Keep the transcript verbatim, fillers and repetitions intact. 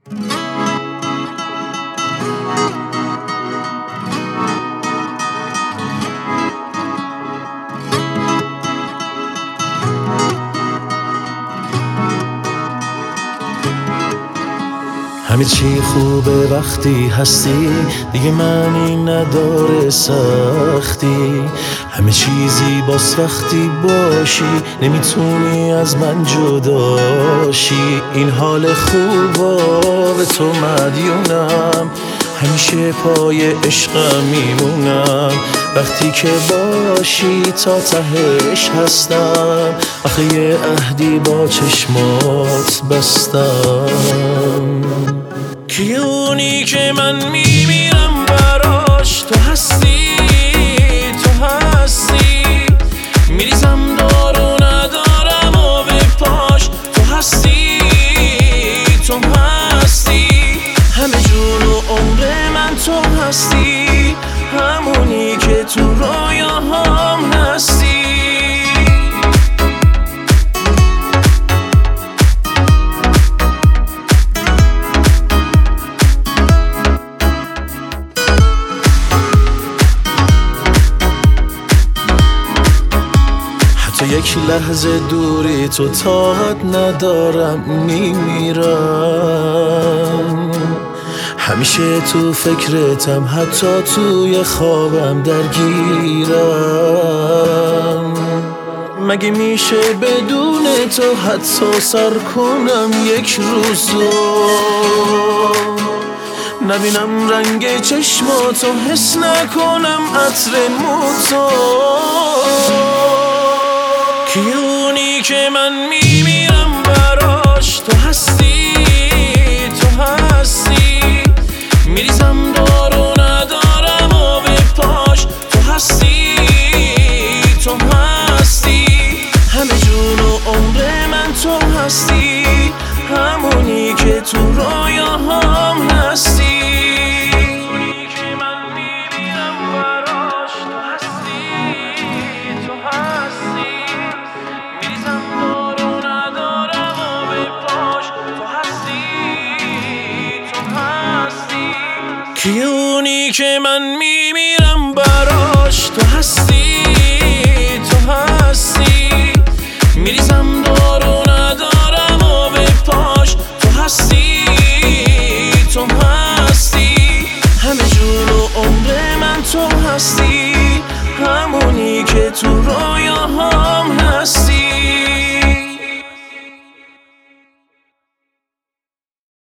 همه چی خوبه وقتی هستی، دیگه معنی نداره سختی. همه چیزی باس وقتی باشی، نمیتونی از من جداشی. این حال خوبا به تو مدیونم، همیشه پای عشقم میمونم. وقتی که باشی تا تهش هستم، آخه یه عهدی با چشمات بستم. کی اونی که من میمیرم براش؟ تو هستی، تو هستی. میریزم دارو ندارم و به پاش. تو هستی، تو هستی. همه جون و عمر من تو هستی، همونی که تو رویاهام هستی. تو یک لحظه دوری تو طاقت ندارم، میمیرم. همیشه تو فکرتم، حتی توی خوابم درگیرم. مگه میشه بدون تو حتی سر کنم یک روزو؟ نبینم رنگ چشماتو، حس نکنم عطر موتو. کی اونی که من میمیرم براش؟ تو هستی، تو هستی. میریزم دارو ندارم و به پاش. تو هستی، تو هستی. همه جون و عمر من تو هستی، همونی که تو رویاهام هستی. کی اونی که من میمیرم براش؟ تو هستی، تو هستی. میریزم